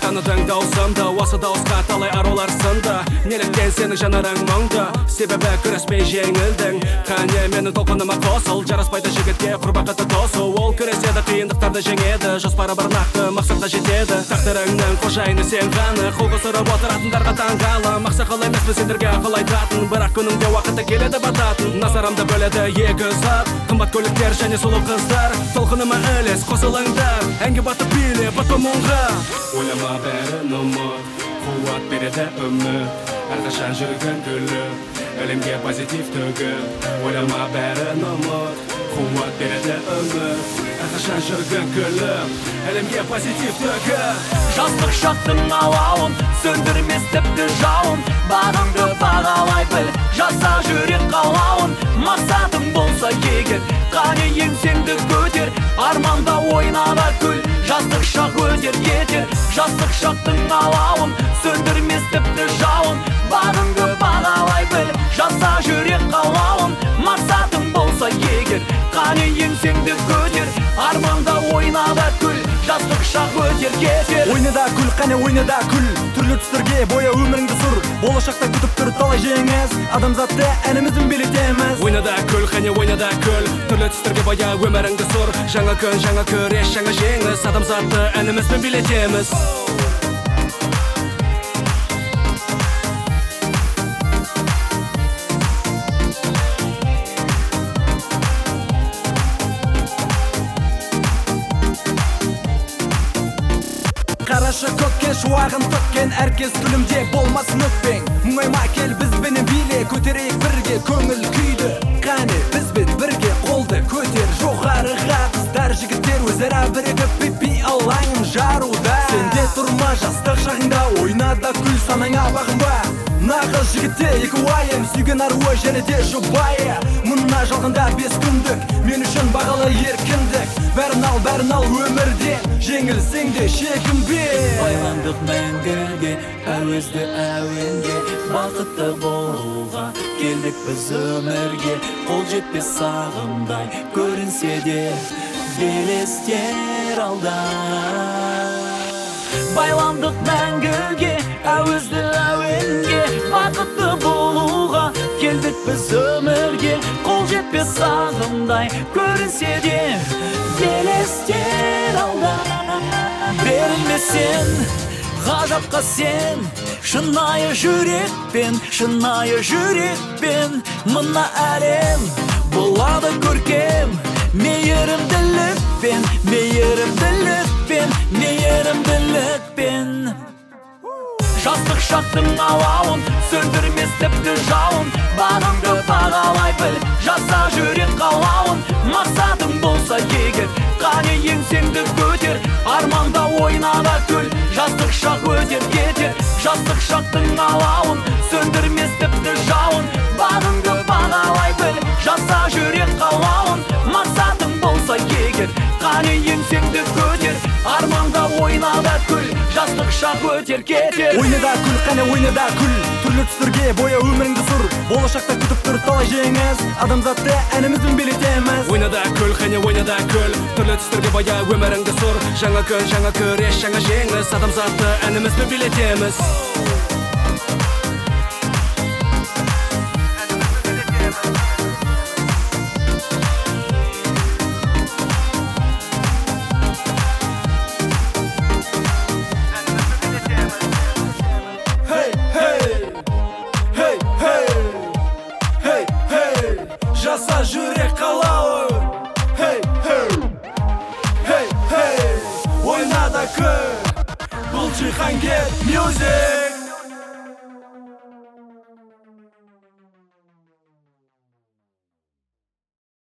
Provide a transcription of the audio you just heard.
таныдың даусымды, осы дауысқа талай арулар сынды. Неліктен сенің жанарың мұңды, себебі күреспей жеңілдің. Қане менің толқыныма қосыл, жараспайды жігітке құрбақыты тосу. Ол күреседі, қиындықтарды жеңеді, жоспары бір нақты мақсатқа жетеді. Тағдырыңның қожайыны сен ғана, қол қусырып отыратындарға таңғалы. Мақсақал емес біз сендерге ақыл айтатын, бірақ күніңде уақыты келеді бататын. Назарымды бөледі екі зат, қымбат көліктер және сұлу қыздар. Толқыныма ілес қосылыңдар, әнге батып биле батпа мұңға. Ойлама бәрін ұмыт, қуат береді үміт, әрқашан жүрген гүлі, әлемге позитив төгіп. Ойлама бәрін ұмыт, қуат береді үміт, әрқашан жүрген гүлі, әлемге позитив төгіп. Жастық шақтың алауын сөндірмес тіпті жауын, бағыңды бағалай біл, жаса жүрек қалауын. Мақсатың болса егер, қане еңсеңді көтер, арманда ойна да күл, жастық шақ өтер кетер. Жастық шақтың алауын сөндірмес тіпті жауын, бағыңды бағалай біл, жаса жүрек қалауын. Мақсатың болса егер, қане еңсеңді көтер, арманда ойна да күл, жастық шақ өтер кетер. Ойна да күл, қане ойна да күл, түрлі түстерге боя өміріңді сұр. Болашақта күтіп тұр талай жеңіс, адамзатты әніміздің билетеміз. Ойна да күл, қане ойна да күл, түрлі түстерге боя өміріңді сұр. Жаңа күн, жаңа күрес, жаңа жеңіс, адамзатты әнімізбен билетеміз. Қарашы көкке шуағын төккен, әркез күлімде болмасын өкпең. Мұңайма кел бізбенен биле, көтерейік бірге көңіл күйді. Қане бізбен бірге қолды көтер, жоғарыға қыздар жігіттер өзара бірігіп пипи алаңын жаруда. Сенде тұрма жастық шағыңда, ойна да күл санаңа бағынба. Нағыз жігітте екі уайым, сүйген аруы және де жұбайы. Мұнна жалғанда 5 күндік, мен үшін бағалы еркіндік. Бәрін ал өмірден, жеңілсең де шекінбе. Байландық мәңгіге, әуезді әуенге, бақытты болуға келдік біз өмірге. Қол жетпес сағымдай көрінсе де белестер алда. Байландық мәңгіге, әуезді әуенге, бақытты болуға келдік біз өмірге. Қол жетпес сағымдай көрінсе де белестер алда. Берілме сен, ғажапқа сен, шынайы жүрекпен, шынайы жүрекпен. Мына әлем болады көркем, мейірімділікпен, мейірімділікпен, мейірімділікпен. Жастық шақтың алауын сөндірмес тіпті жауын, бағыңды бағалай біл, жаса жүрек қалауын. Мақсатың болса егер, қане еңсеңді көтер, арманда ойна да күл, жастық шақ өтер кетер. Жастық шақтың алауын сөндірмес тіпті жауын, бағыңды бағалай біл, жаса жүрек қалауын. Мақсатың болса егер, қане еңсеңді көтер, арманда ойна да күл, жастық шақ өтер кетер. Ойна да күл, қане ойна да күл, түрлі түстерге боя өміріңді сұр. Болашақта күтіп тұр талай жеңіс, адамзатты әнімізбен билетеміз. Ойна да күл, қане ойна да күл, түрлі түстерге боя өміріңді сұр. Жаңа күн, жаңа күрес, жаңа жеңіс, адамзатты әнімізбен билетеміз. Жаса жүрек қалауы, ойна да күл, бұл Джихангер Music.